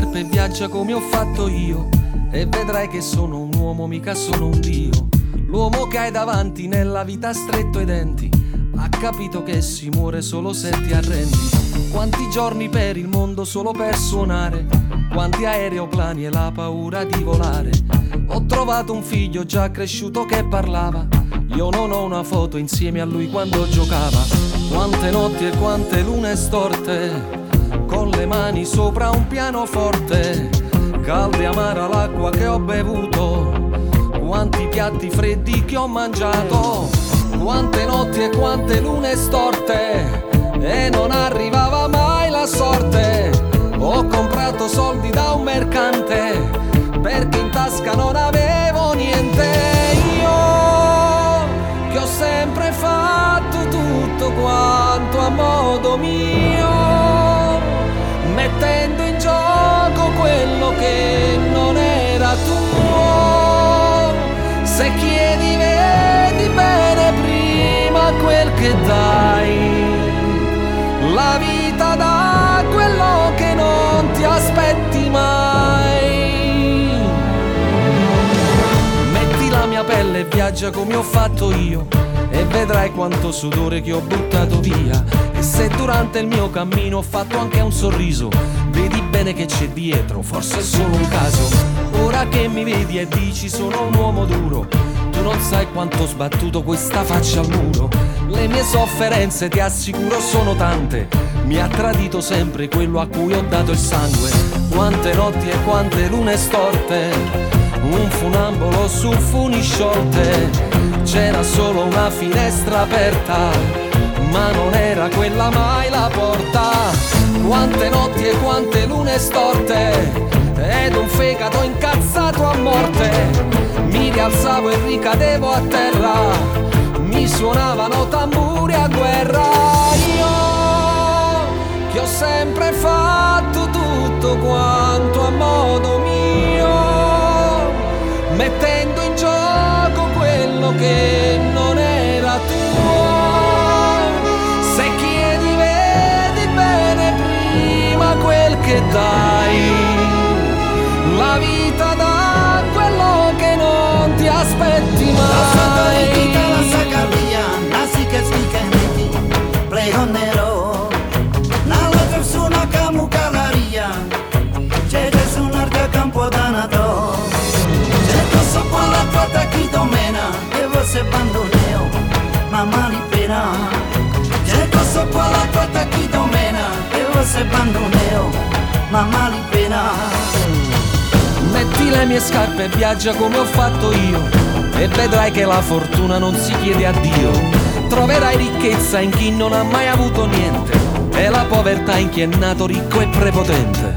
scarpe e viaggia come ho fatto io, e vedrai che sono un uomo, mica sono un dio. L'uomo che hai davanti nella vita ha stretto i denti, ha capito che si muore solo se ti arrendi. Quanti giorni per il mondo solo per suonare, quanti aeroplani e la paura di volare. Ho trovato un figlio già cresciuto che parlava, io non ho una foto insieme a lui quando giocava. Quante notti e quante lune storte, con le mani sopra un pianoforte. Calda e amara l'acqua che ho bevuto, quanti piatti freddi che ho mangiato. Quante notti e quante lune storte, e non arrivava mai la sorte. Ho comprato soldi da un mercante, perché in tasca non avevo niente. Io che ho sempre fatto tutto quanto a modo mio, mettendo in gioco quello che non era tuo. Se chiedi vedi bene prima quel che dai, la vita dà quello che non ti aspetti mai. Metti la mia pelle e viaggia come ho fatto io, e vedrai quanto sudore che ho buttato via. E se durante il mio cammino ho fatto anche un sorriso, vedi bene che c'è dietro, forse è solo un caso. Ora che mi vedi e dici sono un uomo duro, tu non sai quanto ho sbattuto questa faccia al muro. Le mie sofferenze ti assicuro sono tante, mi ha tradito sempre quello a cui ho dato il sangue. Quante notti e quante lune storte, un funambolo su funi sciolte. C'era solo una finestra aperta, ma non era quella mai la porta. Quante notti e quante lune storte, ed un fegato incazzato a morte. Mi rialzavo e ricadevo a terra, mi suonavano tamburi a guerra. Io che ho sempre fatto tutto quanto a modo mio, mettendo in gioco quello che non era tuo. Se chiedi vedi bene prima quel che dai, la vita dà quello che non ti aspetti mai. La sacaria, nasi che sticchi, pregonnero, nella persona che mucalaria, c'è che suonare a campo danato. C'è cosa qua la tua chi domena, e você bandoneo, mamma li pena. C'è cosa qua la tua chi domena, e você bandoneo, mamma li pena. Metti le mie scarpe e viaggia come ho fatto io, e vedrai che la fortuna non si chiede a Dio. Troverai ricchezza in chi non ha mai avuto niente, e la povertà in chi è nato ricco e prepotente.